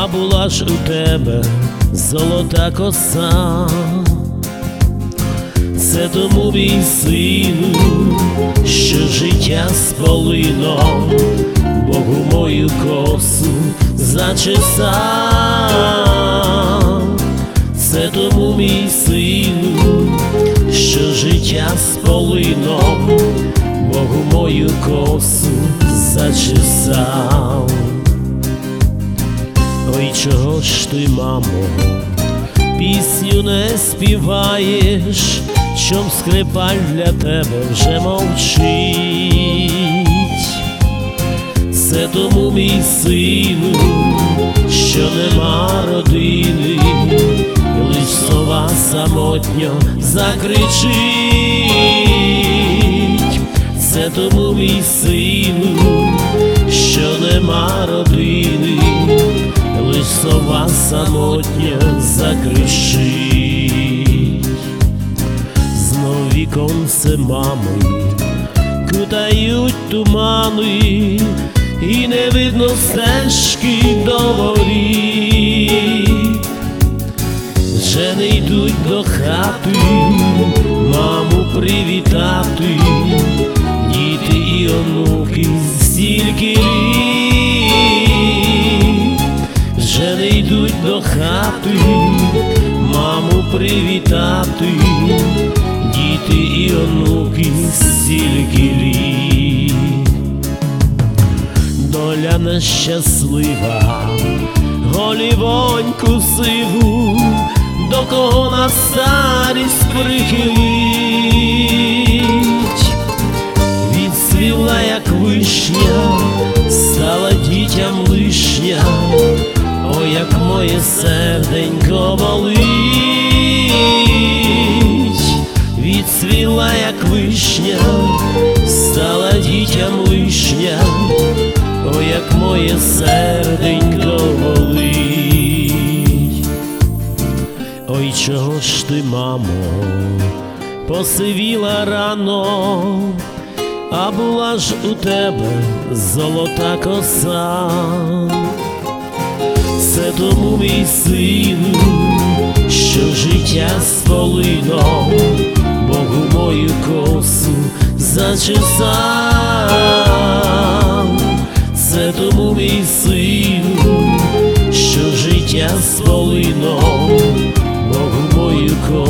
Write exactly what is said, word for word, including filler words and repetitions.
була ж у тебе золота коса. Це тому, мій сину, що життя з полином Богу мою косу зачесав. Це тому, мій сину, що життя з полином Богу мою косу зачесав. Ой, чого ж ти, мамо, пісню не співаєш, чом скрипаль для тебе вже мовчить? Це тому, мій сину, що нема родини, лиш сова самотньо закричить. Це тому, мій сину, що нема родини, лиш сова самотньо закричить. Знов віконце мами кутають тумани, і не видно стежки до воріт. Вже не йдуть до хати маму привітати, діти і онуки стільки літ. Вже не йдуть до хати маму привітати, діти і онуки стільки літ. Доля нещаслива голівоньку сиву до кого на старість прихилить. Відцвіла, як вишня, стала дітям лишня, ой, як моє серденько болить. Відцвіла, як вишня, стала дітям лишня, ой, як моє серденько болить. Ой, чого ж ти, мамо, посивіла рано, а була ж у тебе золота коса. Це тому, мій сину, що життя з полином Богу мою косу зачесав. Це тому, мій сину, що життя з полином Богу мою косу